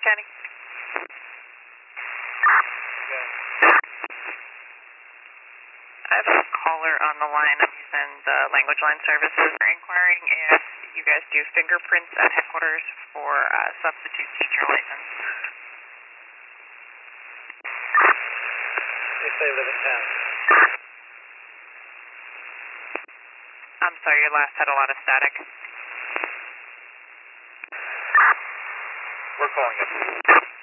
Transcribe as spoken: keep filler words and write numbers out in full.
County. I have a caller on the line. I'm using the language line services. They're inquiring if you guys do fingerprints at headquarters for uh, substitute teacher license. If they live in town. I'm sorry, your last had a lot of static. We're calling it.